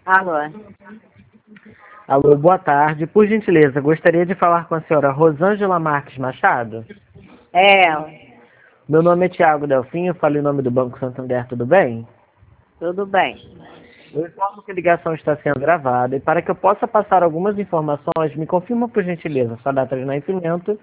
Alô? Alô, boa tarde. Por gentileza, gostaria de falar com a senhora Rosângela Marques Machado. É ela. Meu nome é Tiago Delfim, eu falo em nome do Banco Santander, tudo bem? Tudo bem. Eu informo que a ligação está sendo gravada e para que eu possa passar algumas informações, me confirma por gentileza sua data de nascimento,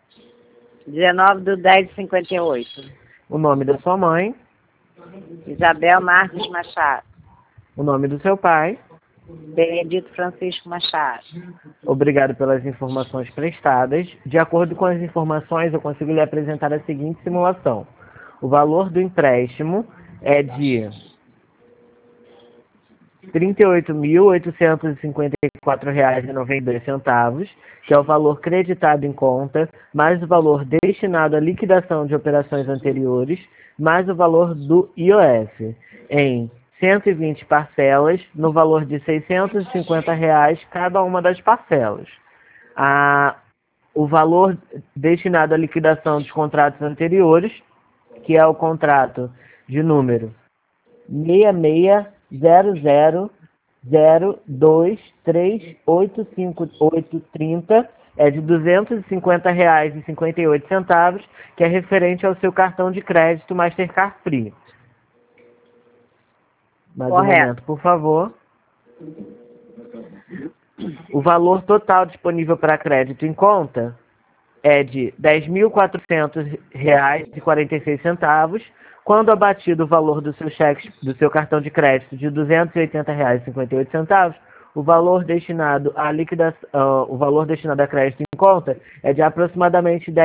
19/10/58. o nome da sua mãe, Isabel Marques Machado. o nome do seu pai. Benedito Francisco Machado. Obrigado pelas informações prestadas. De acordo com as informações, eu consigo lhe apresentar a seguinte simulação. O valor do empréstimo é de R$ 38.854,92, que é o valor creditado em conta, mais o valor destinado à liquidação de operações anteriores, mais o valor do IOF, em 120 parcelas, no valor de R$ 650 cada uma das parcelas. O valor destinado à liquidação dos contratos anteriores, que é o contrato de número 660002385830, é de R$ 250,58, que é referente ao seu cartão de crédito Mastercard Free. Mais um Correto. momento, por favor. O valor total disponível para crédito em conta é de R$ 10.400,46, quando abatido o valor do seu cheque, do seu cartão de crédito de R$ 280,58, o valor destinado à liquidação, o valor destinado a crédito em conta é de aproximadamente R$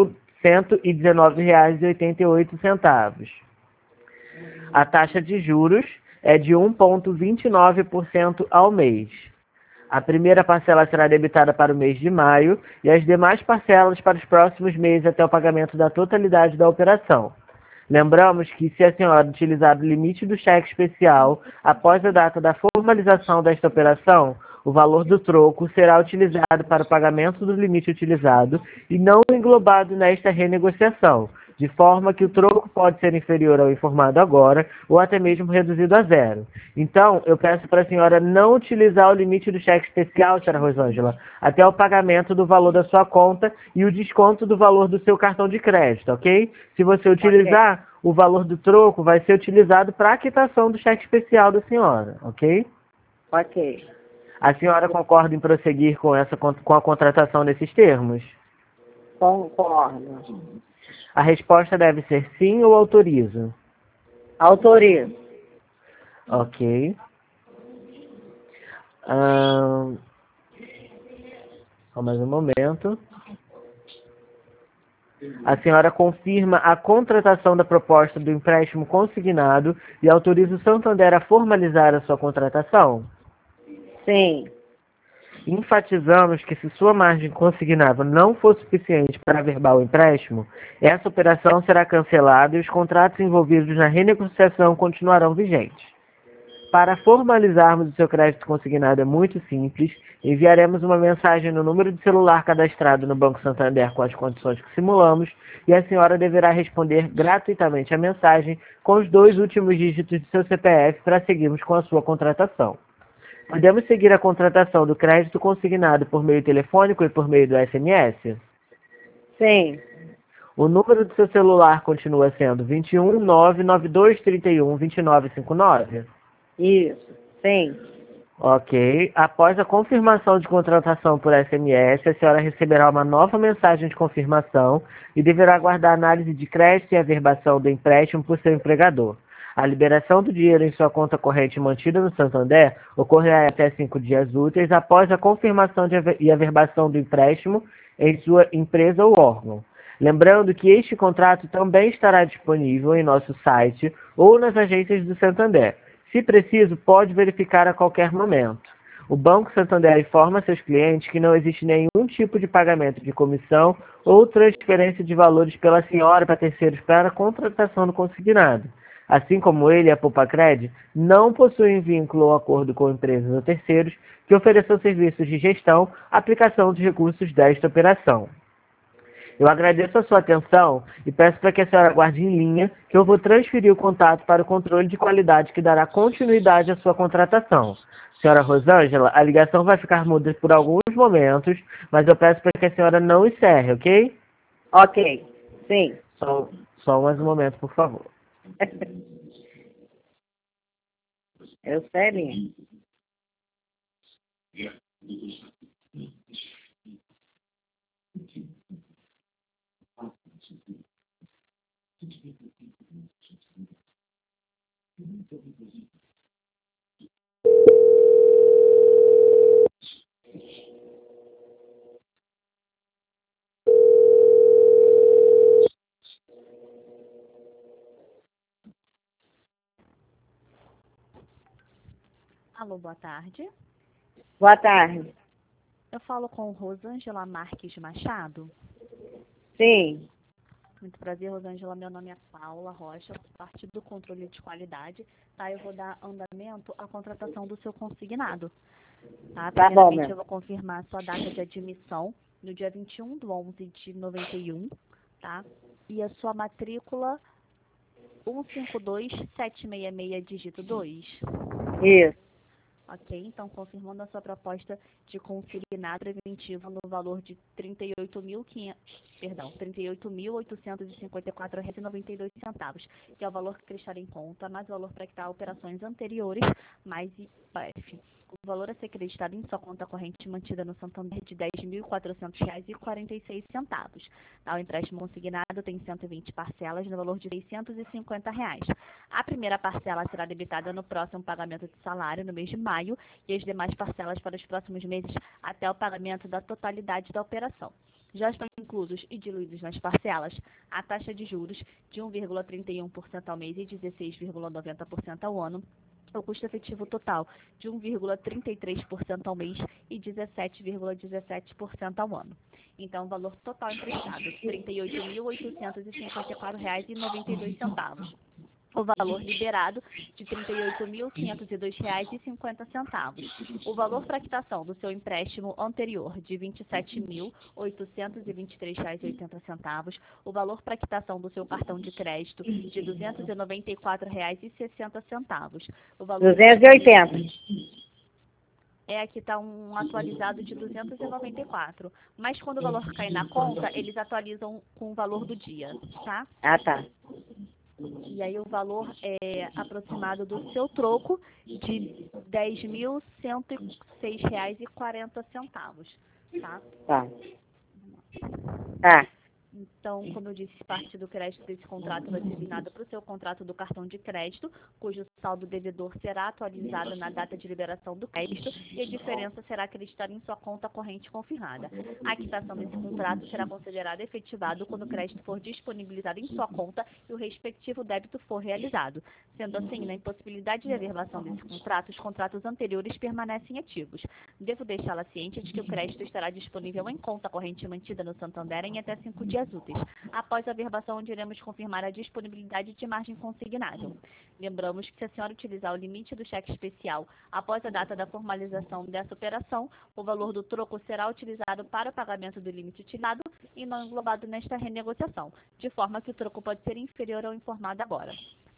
10.119,88. A taxa de juros é de 1,29% ao mês. A primeira parcela será debitada para o mês de maio e as demais parcelas para os próximos meses até o pagamento da totalidade da operação. Lembramos que, se a senhora utilizar o limite do cheque especial após a data da formalização desta operação, o valor do troco será utilizado para o pagamento do limite utilizado e não englobado nesta renegociação, de forma que o troco pode ser inferior ao informado agora ou até mesmo reduzido a zero. Então, eu peço para a senhora não utilizar o limite do cheque especial, senhora Rosângela, até o pagamento do valor da sua conta e o desconto do valor do seu cartão de crédito, ok? Se você utilizar, o valor do troco vai ser utilizado para a quitação do cheque especial da senhora, ok? Ok. A senhora concorda em prosseguir com a contratação nesses termos? Concordo. A resposta deve ser sim ou autorizo? Autorizo. Ok. Só mais um momento. A senhora confirma a contratação da proposta do empréstimo consignado e autoriza o Santander a formalizar a sua contratação? Sim. Enfatizamos que, se sua margem consignável não for suficiente para averbar o empréstimo, essa operação será cancelada e os contratos envolvidos na renegociação continuarão vigentes. Para formalizarmos o seu crédito consignado é muito simples. Enviaremos uma mensagem no número de celular cadastrado no Banco Santander com as condições que simulamos e a senhora deverá responder gratuitamente a mensagem com os 2 últimos dígitos de seu CPF para seguirmos com a sua contratação. Podemos seguir a contratação do crédito consignado por meio telefônico e por meio do SMS? Sim. O número do seu celular continua sendo 21 99231 2959? Isso. Sim. Ok. Após a confirmação de contratação por SMS, a senhora receberá uma nova mensagem de confirmação e deverá aguardar a análise de crédito e averbação do empréstimo por seu empregador. A liberação do dinheiro em sua conta corrente mantida no Santander ocorrerá até 5 dias úteis após a confirmação e averbação do empréstimo em sua empresa ou órgão. Lembrando que este contrato também estará disponível em nosso site ou nas agências do Santander. Se preciso, pode verificar a qualquer momento. O Banco Santander informa seus clientes que não existe nenhum tipo de pagamento de comissão ou transferência de valores pela senhora para terceiros para a contratação do consignado. Assim como ele e a Poupa-Cred não possuem vínculo ou acordo com empresas ou terceiros que ofereçam serviços de gestão, aplicação dos recursos desta operação. Eu agradeço a sua atenção e peço para que a senhora aguarde em linha, que eu vou transferir o contato para o controle de qualidade que dará continuidade à sua contratação. Senhora Rosângela, a ligação vai ficar muda por alguns momentos, mas eu peço para que a senhora não encerre, ok? Ok. Sim. Só mais um momento, por favor. Eu sei, linha. Alô, boa tarde. Boa tarde. Eu falo com Rosângela Marques Machado. Sim. Muito prazer, Rosângela. Meu nome é Paula Rocha, parte do controle de qualidade. Tá, eu vou dar andamento à contratação do seu consignado. Tá, Tá bom, primeiramente meu. eu vou confirmar a sua data de admissão no dia 21/11/91, tá? E a sua matrícula 152766, dígito 2. Isso. Ok, então confirmando a sua proposta de consignado preventivo no valor de R$ 38.854,92, que é o valor que estará em conta, mais o valor para quitar operações anteriores, mais IPF. O valor a ser acreditado em sua conta corrente mantida no Santander de R$ 10.400,46. O empréstimo consignado tem 120 parcelas no valor de R$ 650. A primeira parcela será debitada no próximo pagamento de salário, no mês de maio, e as demais parcelas para os próximos meses até o pagamento da totalidade da operação. Já estão inclusos e diluídos nas parcelas a taxa de juros de 1,31% ao mês e 16,90% ao ano, o custo efetivo total de 1,33% ao mês e 17,17% ao ano. Então, o valor total emprestado, R$ 38.854,92. O valor liberado de R$ 38.502,50. O valor para quitação do seu empréstimo anterior de R$ 27.823,80. O valor para quitação do seu cartão de crédito de R$ 294,60. O valor 280. aqui está um atualizado de 294. Mas quando o valor cai na conta, eles atualizam com o valor do dia, tá? Ah, tá. E aí o valor é aproximado do seu troco de R$ 10.106,40, tá? Tá. Tá. Então, como eu disse, parte do crédito desse contrato vai ser destinada para o seu contrato do cartão de crédito, cujo saldo devedor será atualizado na data de liberação do crédito e a diferença será acreditada em sua conta corrente confirmada. A quitação desse contrato será considerada efetivado quando o crédito for disponibilizado em sua conta e o respectivo débito for realizado. Sendo assim, na impossibilidade de averbação desse contrato, os contratos anteriores permanecem ativos. Devo deixá-la ciente de que o crédito estará disponível em conta corrente mantida no Santander em até 5 dias úteis. Após a averbação, onde iremos confirmar a disponibilidade de margem consignável. Lembramos que se a senhora utilizar o limite do cheque especial após a data da formalização dessa operação, o valor do troco será utilizado para o pagamento do limite utilizado e não englobado nesta renegociação, de forma que o troco pode ser inferior ao informado agora.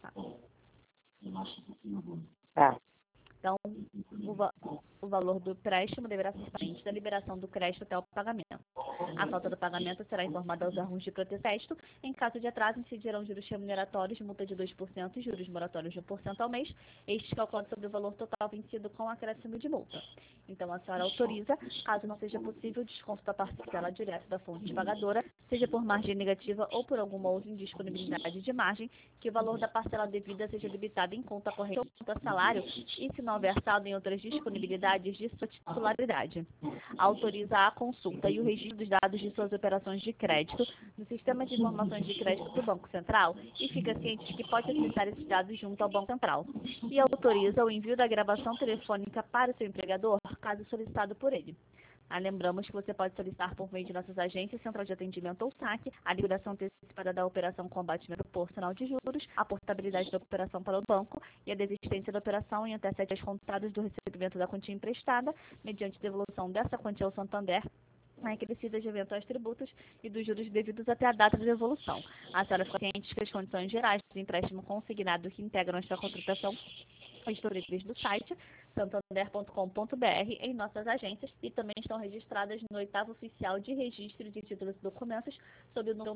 Tá. Então, o valor do empréstimo deverá ser diferente da liberação do crédito até o pagamento. A falta do pagamento será informada aos órgãos de protesto. Em caso de atraso, incidirão juros remuneratórios, multa de 2% e juros moratórios de 1% ao mês, estes calculados sobre o valor total vencido com acréscimo de multa. Então, a senhora autoriza, caso não seja possível, o desconto da parcela direta da fonte pagadora, seja por margem negativa ou por alguma outra indisponibilidade de margem, que o valor da parcela devida seja debitado em conta corrente ou conta salário e, se não houver saldo em outras disponibilidades de sua titularidade. Autoriza a consulta e o registro dos dados de suas operações de crédito no Sistema de Informações de Crédito do Banco Central e fica ciente de que pode acessar esses dados junto ao Banco Central. E autoriza o envio da gravação telefônica para o seu empregador, caso solicitado por ele. Lembramos que você pode solicitar por meio de nossas agências, Central de Atendimento ou SAC, a liquidação antecipada da operação com abatimento proporcional de juros, a portabilidade da operação para o banco e a desistência da operação em até 7 dias contados do recebimento da quantia emprestada, mediante devolução dessa quantia ao Santander acrescidas de eventuais tributos e dos juros devidos até a data de devolução. A senhora fica ciente que as condições gerais do empréstimo consignado que integram esta contratação estão livres do site santander.com.br em nossas agências e também estão registradas no oitavo oficial de registro de títulos e documentos sob o número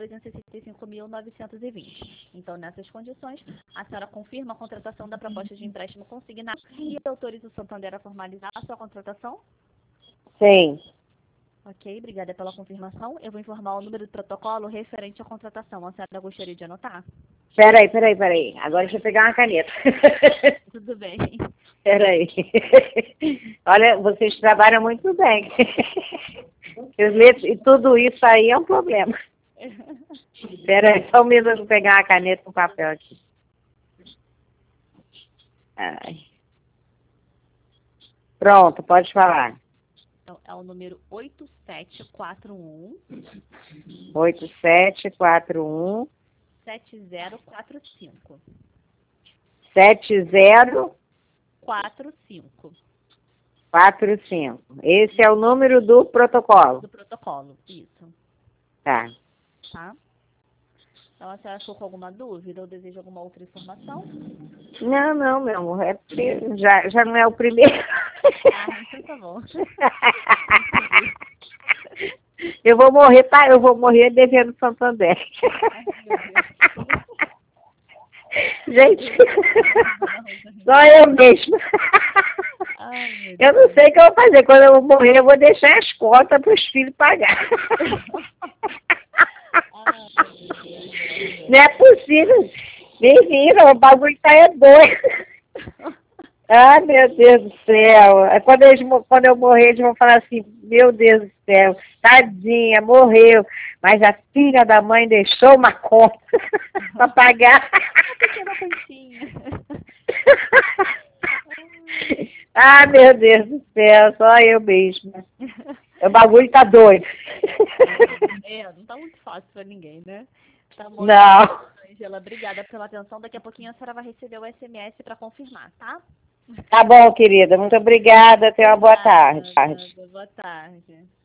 1.365.920. Então, nessas condições, a senhora confirma a contratação da proposta de empréstimo consignado e autoriza o Santander a formalizar a sua contratação? Sim. Ok, obrigada pela confirmação. Eu vou informar o número do protocolo referente à contratação. A senhora gostaria de anotar? Peraí. Agora deixa eu pegar uma caneta. Tudo bem. Peraí. Olha, vocês trabalham muito bem. E tudo isso aí é um problema. Peraí, só um minuto, vou pegar uma caneta e um papel aqui. Ai. Pronto, pode falar. Então, é o número 8741 8741 7045. 7045. 45. Esse é o número do protocolo. Do protocolo, isso. Tá. Tá? Então, a senhora ficou com alguma dúvida ou deseja alguma outra informação? Não, meu amor, é porque já não é o primeiro. Ah, então tá bom. Eu vou morrer devendo Santander. Gente, só eu mesma. Ai, Eu não sei o que eu vou fazer. Quando eu morrer, eu vou deixar as contas para os filhos pagar. Não é possível. Menina, o bagulho tá doido. Ah, meu Deus do céu. Quando eu morrer, eles vão falar assim, meu Deus do céu, tadinha, morreu. Mas a filha da mãe deixou uma conta para pagar. Uma pequena continha. Ah, meu Deus do céu, só eu mesma. O bagulho tá doido. Não tá muito fácil para ninguém, né? Tá bom. Não. Angela, obrigada pela atenção. Daqui a pouquinho a senhora vai receber o SMS para confirmar, tá? Tá bom, querida. Muito obrigada. Tenha uma boa tarde. Boa tarde.